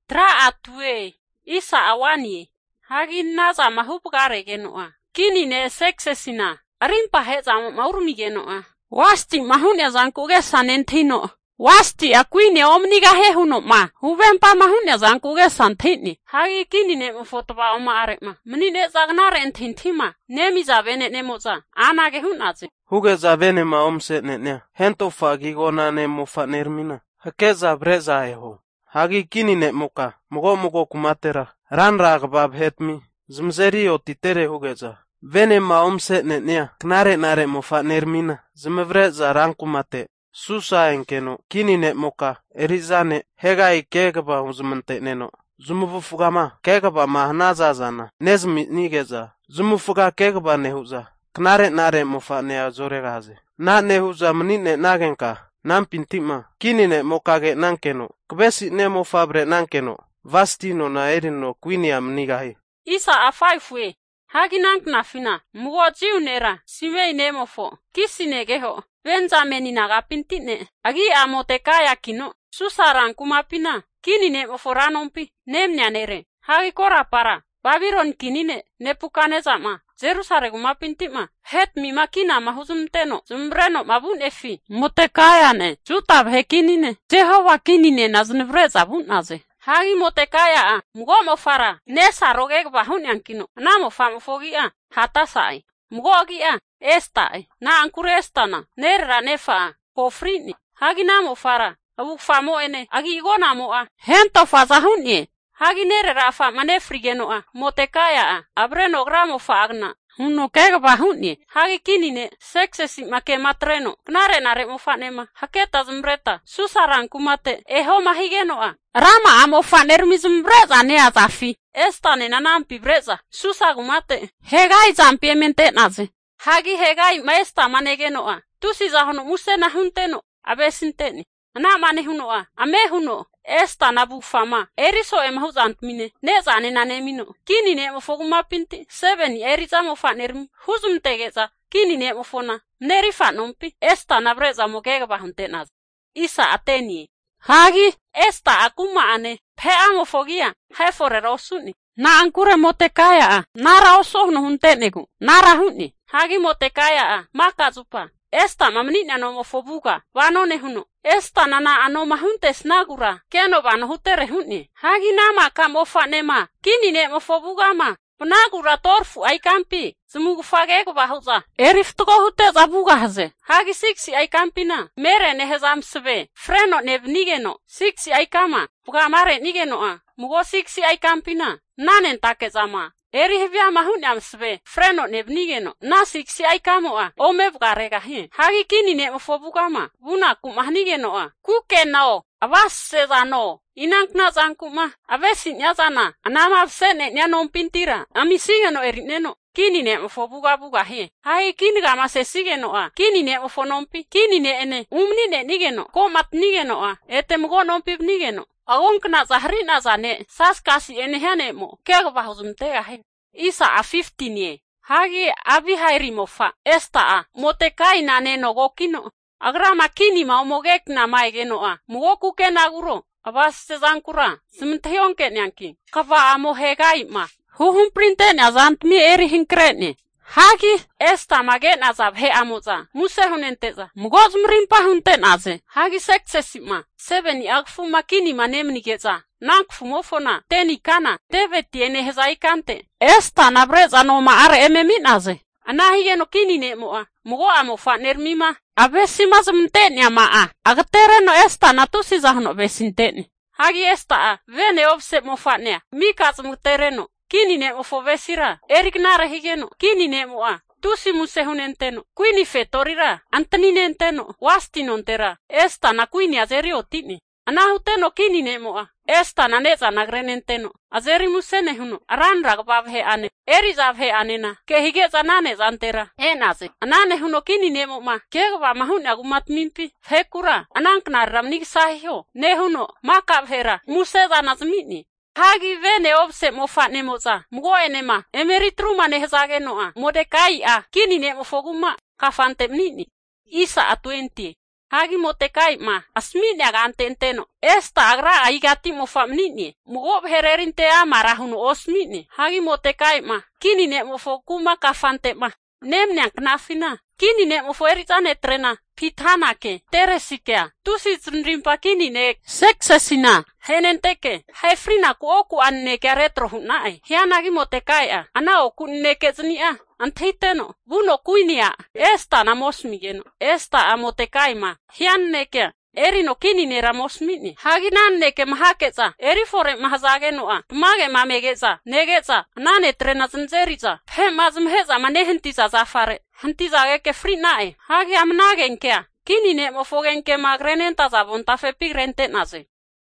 Tra atue, isa awani. Hagi naza mahupugare genoa. Kini ne seksesina. Arimpa heza maurumi genoa. Wasti mahunya zankuge sanentino. Wasti akuine omniga hehuno ma. Huvempa mahunya zankuge santini. Hagi kini ne fotoba oma arema. Menine zagnare entintima. Nemi zavene nemoza. Anage hunazi. Huge zavene ma omse netnea. Hento fagi gona ne mofa nermina. Hakeza breza eho. Hagi kini ne moka. Mugo kumatera. Ran ragbab hetmi. Zmzerio titere hugeza. Vene ma omse netnea. Knare mofa nermina. Zmevreza rankumate. Susa enkeno. Kini ne moka. Erizane. Hegai kegaba uzmente neno. Zumufugama. Kegaba mahnazazana. Nezmi nigeza. Zumufuga kegaba nehuza. Knare mofa nea zoregaze. Na nehuza mnine nagenka. Nampintima. Kini ne mokage nankeno. Kbesi ne mofabre nankeno. Vastino na erino kwinia mnigahi. Isa afaifwe. Hagi nanknafina. Mugo jiunera. Simei nemofo. Kisinegeho. Benzameni nagapintine. Agi amotekaya kino. Susaran kumapina. Kini nemoforanompi. Nemnyanere. Hagi korapara. Babiron kinine. Nepukane zama. Zerusare kumapintima. Het mi makina mahuzumteno. Zumbreno mabun efi. Motekayane. Jutab hekinine. Jehova kinine naznvreza bunaze. Hagi motekaya a. Mugo fara. Nesa rogeg bahun yankino. Namo famofogi a. Hata sai. Mugo agi a. Estai. Na ankure estana. Nerra nefa. Pofrini. Hagi namo fara. Abu famo ene. Agi igona mo a. Hento fazahunye. Hagi nere rafa manefrigeno a. Motekaya a. Abreno gramo fagna. Huno kega bahunye. Hagi kinine. Seksesi make matreno. Knare mofanema. Haketa zmbreta. Susaran kumate. Eho mahigeno a. Rama amo fanermi zmbreza ne azafi. Estane nanampi breza. Susa kumate. Hegai zampi emente naze. Hagi hegai maesta manegeno a. Tusi zahono musena hunteno. Abesinteni. Na manehuno a. Amehuno. Esta nabu fama. Eriso emahuzant mine. Nezane nanemino. Kini ne mofoguma pinti. 7 eriza mofanermi. Huzum tegeza. Kini ne mofona. Nerifa nompi. Esta nabreza mogega bahuntenaz. Isa ateni. Hagi. Esta akuma ane. Pe amofogia. Hefore rosuni. Na ankure motekaya a. Nara osohno huntenegu. Nara huni. Hagi motekaya a. Makazupa. Esta mamnina no mofobuga. Vanone huno. Esta nana anoma huntes nagura. Keno vano hutere huni. Hagi nama kamofa nema. Kini ne mofobuga ma. Nagura torfu ay kampi. Zumugu fagego bahuza. Eriftugo hute zabuga haze. Hagi 6 ay kampina. Mere nehezam sebe. Freno nevnigeno. 6 ay kama. Buga mare nigeno a. Mugo 6 ay kampina. Nanen take zama. Eri hevia mahunyam sebe. Freno nevnigeno. Na 6 ay kamo a. Ome buga rega hi. Hagi kini ne mofobuga ma. Buna kumahnigeno a. Kukenao. Avas sezano. Inankna zankuma. Avesin yazana. Anama avsene nyanom pintira. Amisigeno erineno. Kini ne mofobuga he. Hai kini gama sesigeno a. Kini ne mofonompi. Kini ne ene. Umni ne nigeno. Komat nigeno a. Ete mugo nompi nigeno. Agonkna zahrina zane. Sas kasi ene hane mo. Kego bahuzumtega he. Isa a 15 ye. Hagi abi hairi mofa. Esta a. Motekai na neno gokino. Agrama kini ma omogek na maigeno a. Mugoku kenaguro. Abas zankura. Simtehonke nyanki. Kava amo hegai ma. Huhum printen azantmi eri hinkrene. Hagi esta magen azab he amoza. Muse hunenteza. Mugoz mrimpa hunten aze. Hagi seksesima. 7 agfu makini manemni geza. Nankfu mofona. Teni kana. Teve tiene hezai kante. Esta nabreza no maare ememin aze. Anahigeno kini ne moa. Mugo amo fanermima. Abesima zmteni ama. Agtereno esta natusi zahno besinteni. Hagi esta a. Vene obse mofanea. Mika zmtereno. Kini ne mofovesira. Erignare higeno. Kini ne moa. Tusi musehunenteno. Quini fetorira. Antaninenteno. Wastinontera. Esta na quini azeri otini. Anahuteno kini ne moa. Esta na neza nagrenenteno. Azeri musenehuno. Aranrag babhe ane. Erizabhe anena. Kehigeza nane zantera. Enaze. Anane huno kini ne moa. Kegwa mahun agumat mimpi. Hekura. Ananknar ramnig sahiho. Nehuno. Makabhera. Museza nazmini. Hagi vene obse mofa nemoza. Mugo enema. Emeritruma nehezagenoa. Modekai a. Kini ne mofoguma. Kafantem nini. Isa a 20. Hagi motekai ma asmini aga antenteno. Esta agra aigati mo famnini. Mugo hererinte amarahunu osmini. Hagi motekai ma kini ne mo fokuma kafante ma. Nemnya knafina. Kini ne mo foeritane trena. Pitana ke teresikea. Tusi tsundrimpa kini ne seksesina. Henenteke. Haifrina ku oku anneke retrohunae. Hianagi motekai a. Ana oku neke znia. Antiteno, buno kuinia, esta namosmigeno, esta amotekaima, hianneke, erino kinine ramosmini, haginanneke mahakeza, erifore mahazagenoa, mage mamegeza, negeza, nane trenazenzeriza, pemazmheza manehentiza zafare, hantizageke frinae, hagi amnagenkea, kinine mofogenke magrenenta zavontafe pigrente naze.